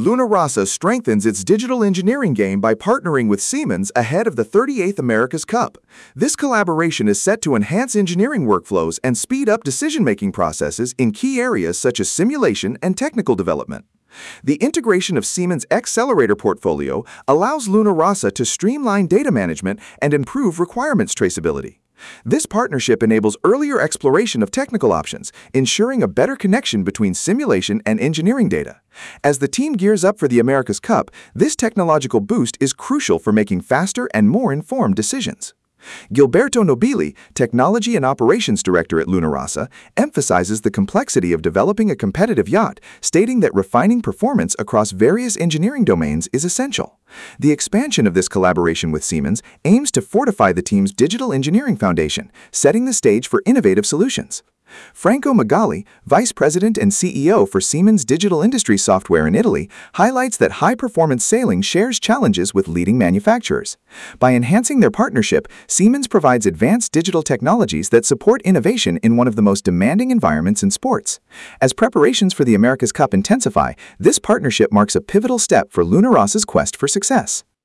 Luna Rossa strengthens its digital engineering game by partnering with Siemens ahead of the 38th America's Cup. This collaboration is set to enhance engineering workflows and speed up decision-making processes in key areas such as simulation and technical development. The integration of Siemens' Accelerator portfolio allows Luna Rossa to streamline data management and improve requirements traceability. This partnership enables earlier exploration of technical options, ensuring a better connection between simulation and engineering data. As the team gears up for the America's Cup, this technological boost is crucial for making faster and more informed decisions. Gilberto Nobili, Technology and Operations Director at Luna Rossa, emphasizes the complexity of developing a competitive yacht, stating that refining performance across various engineering domains is essential. The expansion of this collaboration with Siemens aims to fortify the team's digital engineering foundation, setting the stage for innovative solutions. Franco Magali, Vice President and CEO for Siemens Digital Industries Software in Italy, highlights that high-performance sailing shares challenges with leading manufacturers. By enhancing their partnership, Siemens provides advanced digital technologies that support innovation in one of the most demanding environments in sports. As preparations for the America's Cup intensify, this partnership marks a pivotal step for Luna Rossa's quest for success.